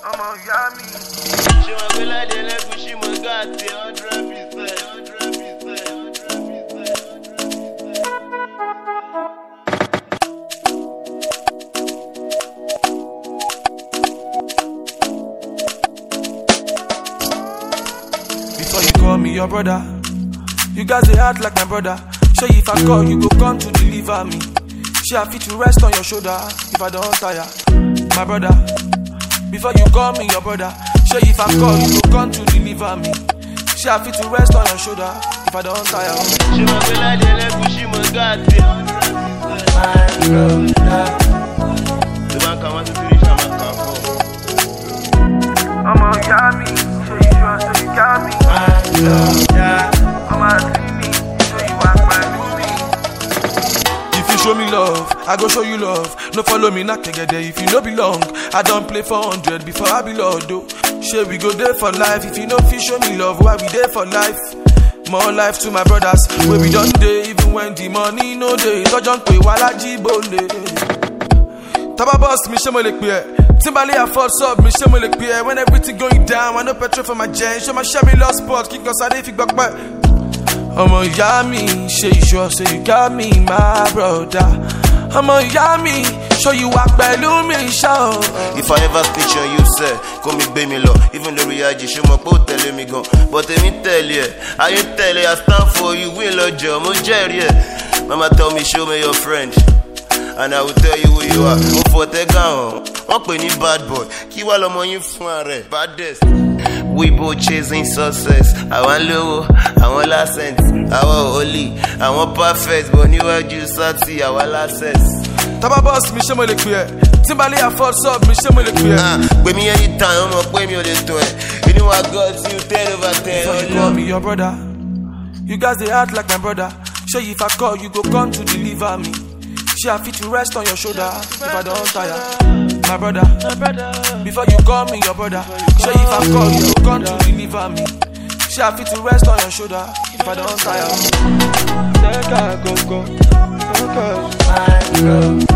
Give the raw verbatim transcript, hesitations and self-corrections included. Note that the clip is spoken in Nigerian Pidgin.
ọmọ ìyá mi. Ṣé wọn gbé láìdé lẹ́kùn ṣí mo gáàtì hundred percent hundred percent hundred percent. Before you call me your brother, you guys dey act like my brother. Sure if I call you go come to deliver me. Sure I fit to rest on your shoulder if I don't tire, my brother. Before you call me your brother, sure if I call you go come to deliver me. Sure I fit to rest on your shoulder if I don't tire. Ṣé wọn gbé láìdé lẹ́kùn ṣí mo gáàtì hundred percent. Tó bá ń ka wá sí tìrì ṣá máa kà fọ́. ọmọ ìyá mi, ṣe ìṣú ọ̀sẹ̀ ìyá mi. ọmọ àti mi, ṣe ìwà pẹ̀lú mi. If you show me love, I go show you love. No follow me, not together. If you no belong, I don't play for hundred before I be Lord. Though, shey we go there for life. If you no fit show me love, why we there for life? More life to my brothers, where we done day, even when the money no day. Don't pay wala jibole. Taba boss, me shemo lek pier. Timbali I force up, me shemo lek pier. When everything going down, I no petrol for my gen. Show my Chevy lost spot, kick us out if you back back. Ọmọ ìyá mi, ṣe ìṣọ́, say you got me, my brother. Ọmọ ìyá mi, show you wà pẹ̀lú mi, ṣá. If I ever speak on you, sir, call me gbé mi lọ. Even though I just show my pé ó tẹ̀lé mi gan. But èmi tẹ̀lé ẹ̀, ayé tẹ̀lé, I stand for you, win lọ́jọ́, mo jẹ́rìí ẹ̀. Mama tell me, show me your friend, and I will tell you who you are. Mo fọ tẹ́gà hàn, wọ́n pè ní bad boy. Kí wá lọmọ yín fún ààrẹ? Baddest. We both chasing success. I want low, I want license. I want holy, I want perfect. But níwájú sátì, I want access. Taba boss, mi ṣe mo lè pè ẹ́. Timbali I force up, mi ṣe mo lè pè ẹ́. Ah, pè mí anytime, ọmọ pé mi ò lè tó ẹ̀. You know I got you ten over ten. Before you call me your brother, you guys dey act like my brother. Sure if I call you go come to deliver me. Sure I fit to rest on your shoulder if I don't tire, my brother. Before you call me your brother, sure if I call you go come to deliver me. Sure I fit to rest on your shoulder if I don't tire.